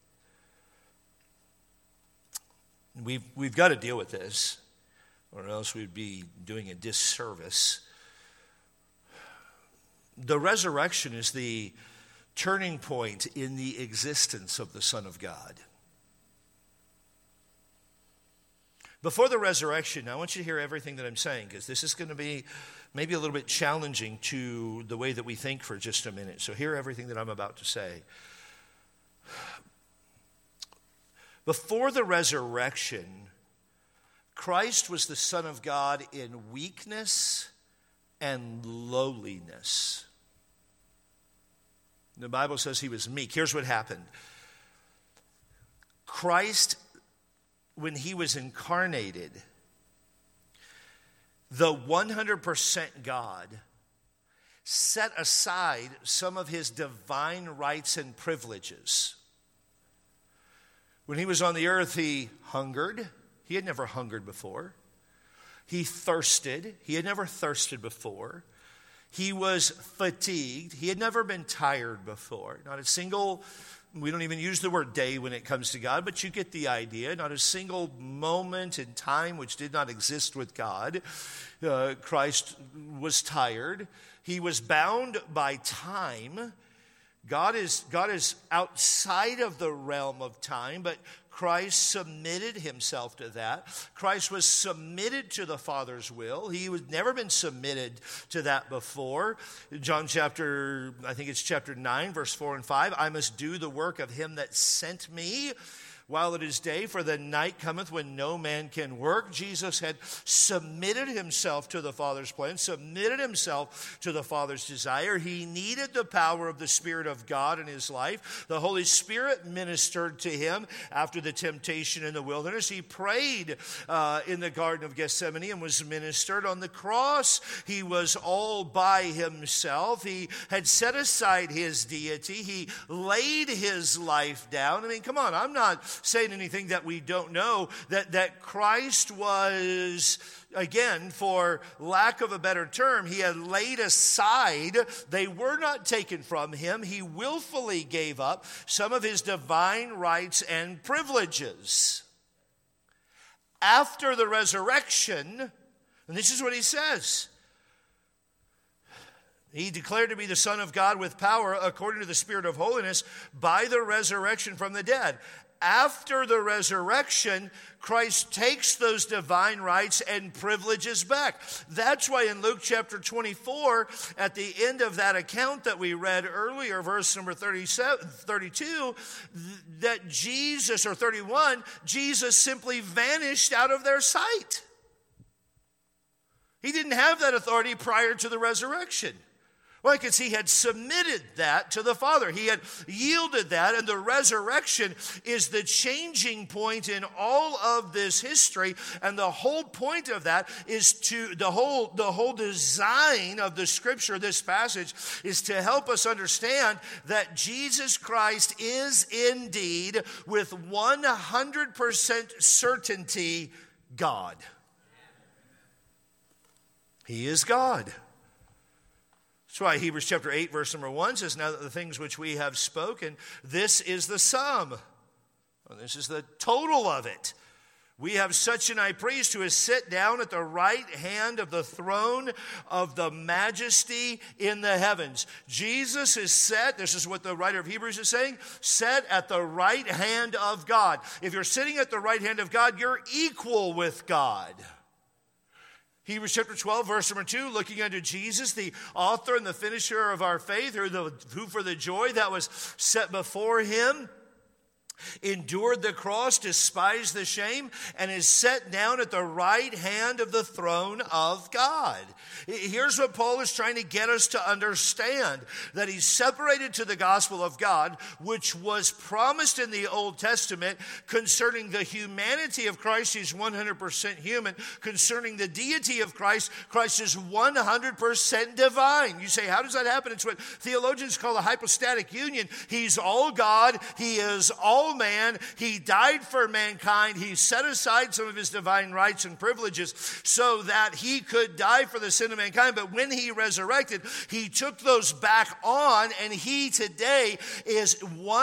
We've got to deal with this, or else we'd be doing a disservice. The resurrection is the turning point in the existence of the Son of God. Before the resurrection, I want you to hear everything that I'm saying, because this is going to be maybe a little bit challenging to the way that we think for just a minute. So hear everything that I'm about to say. Before the resurrection, Christ was the Son of God in weakness and lowliness. The Bible says he was meek. Here's what happened. Christ, when he was incarnated, the 100% God set aside some of his divine rights and privileges. When he was on the earth, he hungered. He had never hungered before. He thirsted. He had never thirsted before. He was fatigued. He had never been tired before. Not a single, we don't even use the word day when it comes to God, but you get the idea. Not a single moment in time which did not exist with God. Christ was tired. He was bound by time. God is outside of the realm of time, but Christ submitted himself to that. Christ was submitted to the Father's will. He had never been submitted to that before. John chapter 9, verse 4 and 5, I must do the work of him that sent me while it is day, for the night cometh when no man can work. Jesus had submitted himself to the Father's plan, submitted himself to the Father's desire. He needed the power of the Spirit of God in his life. The Holy Spirit ministered to him after the temptation in the wilderness. He prayed in the Garden of Gethsemane and was ministered. On the cross, he was all by himself. He had set aside his deity. He laid his life down. I mean, come on, I'm not saying anything that we don't know, that Christ was, again, for lack of a better term, he had laid aside, they were not taken from him. He willfully gave up some of his divine rights and privileges. After the resurrection, and this is what he says, he declared to be the Son of God with power according to the Spirit of holiness by the resurrection from the dead. After the resurrection, Christ takes those divine rights and privileges back. That's why in Luke chapter 24, at the end of that account that we read earlier, verse number 32, that Jesus, or 31, Jesus simply vanished out of their sight. He didn't have that authority prior to the resurrection. Well, because he had submitted that to the Father. He had yielded that, and the resurrection is the changing point in all of this history. And the whole point of that is the whole design of the Scripture, this passage, is to help us understand that Jesus Christ is indeed, with 100% certainty, God. He is God. That's why Hebrews chapter 8, verse number 1 says, now that the things which we have spoken, this is the sum. Well, this is the total of it. We have such an high priest who is set down at the right hand of the throne of the majesty in the heavens. Jesus is set, this is what the writer of Hebrews is saying, set at the right hand of God. If you're sitting at the right hand of God, you're equal with God. Hebrews chapter 12, verse number 2, looking unto Jesus, the author and the finisher of our faith, who for the joy that was set before him, endured the cross, despised the shame, and is set down at the right hand of the throne of God. Here's what Paul is trying to get us to understand, that he's separated to the gospel of God, which was promised in the Old Testament concerning the humanity of Christ. He's 100% human. Concerning the deity of Christ, Christ is 100% divine. You say, how does that happen? It's what theologians call a hypostatic union. He's all God. He is all man. He died for mankind. He set aside some of his divine rights and privileges so that he could die for the sin of mankind. But when he resurrected, he took those back on, and he today is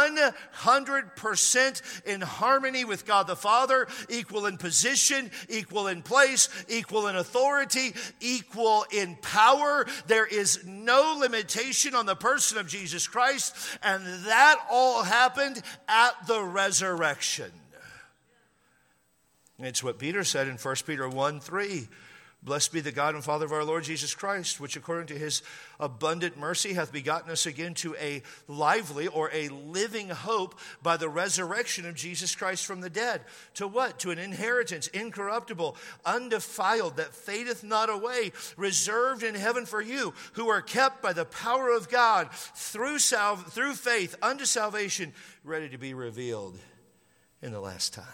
100% in harmony with God the Father, equal in position, equal in place, equal in authority, equal in power. There is no limitation on the person of Jesus Christ, and that all happened at the resurrection. It's what Peter said in 1 Peter 1:3. Blessed be the God and Father of our Lord Jesus Christ, which according to his abundant mercy hath begotten us again to a lively or a living hope by the resurrection of Jesus Christ from the dead. To what? To an inheritance incorruptible, undefiled, that fadeth not away, reserved in heaven for you, who are kept by the power of God through faith unto salvation, ready to be revealed in the last time.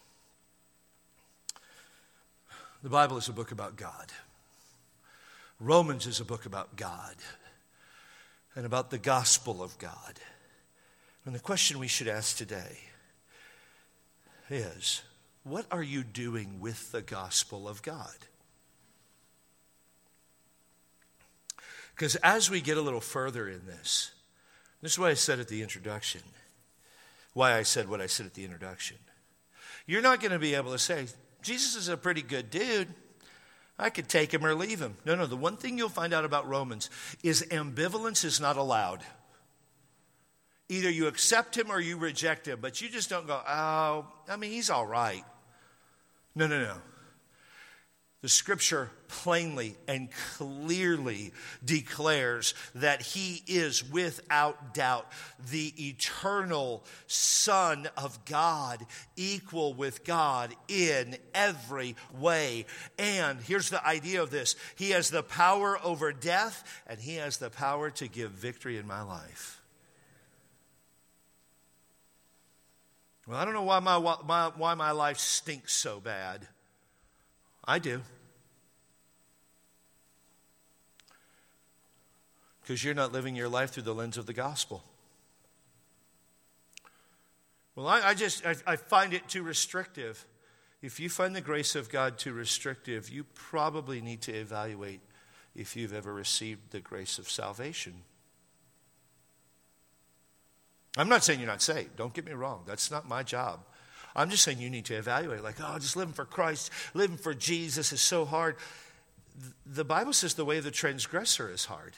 The Bible is a book about God. Romans is a book about God and about the gospel of God. And the question we should ask today is, what are you doing with the gospel of God? Because as we get a little further in this is what I said at the introduction. Why I said what I said at the introduction. You're not going to be able to say, Jesus is a pretty good dude. I could take him or leave him. No. The one thing you'll find out about Romans is ambivalence is not allowed. Either you accept him or you reject him, but you just don't go, oh, I mean, he's all right. No. The scripture plainly and clearly declares that he is without doubt the eternal Son of God, equal with God in every way. And here's the idea of this. He has the power over death, and he has the power to give victory in my life. Well, I don't know why my life stinks so bad. I do. Because you're not living your life through the lens of the gospel. Well, I find it too restrictive. If you find the grace of God too restrictive, you probably need to evaluate if you've ever received the grace of salvation. I'm not saying you're not saved. Don't get me wrong. That's not my job. I'm just saying you need to evaluate. Like, just living for Christ, living for Jesus is so hard. The Bible says the way of the transgressor is hard.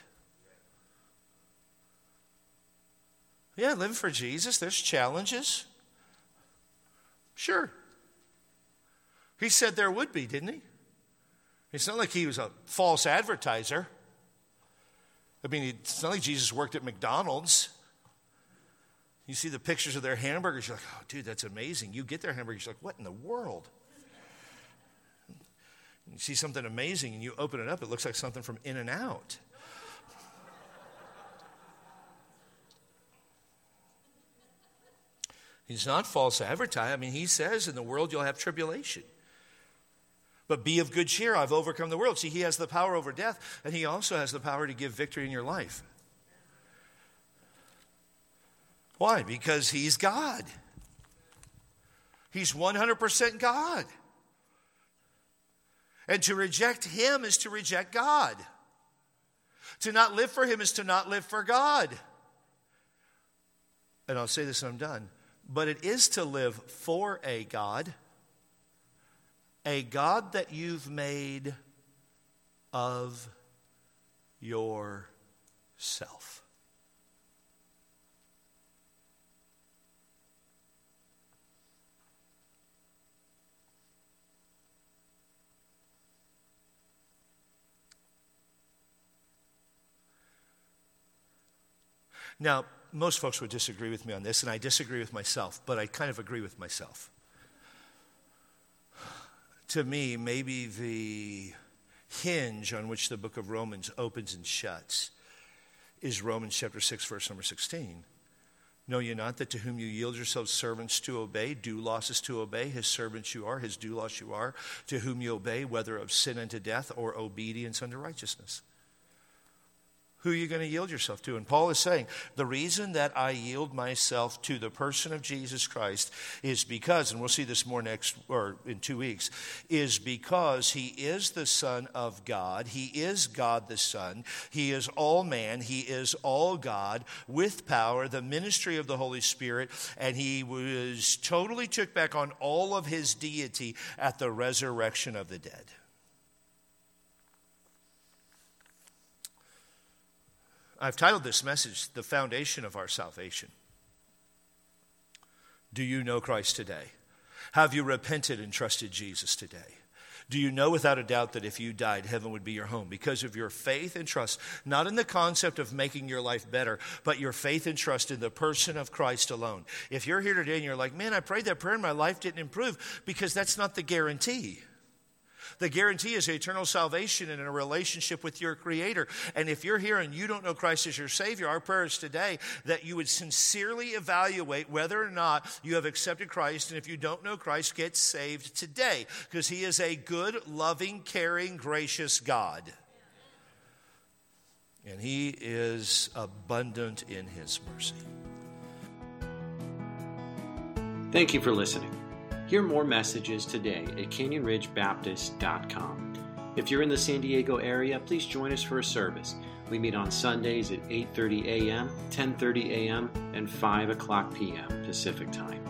Yeah, living for Jesus, there's challenges. Sure. He said there would be, didn't he? It's not like he was a false advertiser. I mean, it's not like Jesus worked at McDonald's. You see the pictures of their hamburgers, you're like, oh, dude, that's amazing. You get their hamburgers, you're like, what in the world? You see something amazing, and you open it up, it looks like something from In-N-Out. He's not false advertising. I mean, he says in the world you'll have tribulation. But be of good cheer, I've overcome the world. See, he has the power over death, and he also has the power to give victory in your life. Why? Because he's God. He's 100% God. And to reject him is to reject God. To not live for him is to not live for God. And I'll say this and I'm done. But it is to live for a God a God that you've made of yourself. Now, most folks would disagree with me on this, and I disagree with myself, but I kind of agree with myself. To me, maybe the hinge on which the book of Romans opens and shuts is Romans chapter 6, verse number 16. Know ye not that to whom you yield yourselves servants to obey, doulos is to obey, his servants you are, his doulos you are, to whom you obey, whether of sin unto death or obedience unto righteousness. Who are you going to yield yourself to? And Paul is saying, the reason that I yield myself to the person of Jesus Christ is because, and we'll see this more in 2 weeks, is because he is the Son of God. He is God the Son. He is all man. He is all God with power, the ministry of the Holy Spirit, and he was totally took back on all of his deity at the resurrection of the dead. I've titled this message, The Foundation of Our Salvation. Do you know Christ today? Have you repented and trusted Jesus today? Do you know without a doubt that if you died, heaven would be your home because of your faith and trust, not in the concept of making your life better, but your faith and trust in the person of Christ alone? If you're here today and you're like, man, I prayed that prayer and my life didn't improve, because that's not the guarantee. The guarantee is eternal salvation and a relationship with your Creator. And if you're here and you don't know Christ as your Savior, our prayer is today that you would sincerely evaluate whether or not you have accepted Christ. And if you don't know Christ, get saved today, because He is a good, loving, caring, gracious God. And He is abundant in His mercy. Thank you for listening. Hear more messages today at CanyonRidgeBaptist.com. If you're in the San Diego area, please join us for a service. We meet on Sundays at 8:30 a.m., 10:30 a.m., and 5 o'clock p.m. Pacific Time.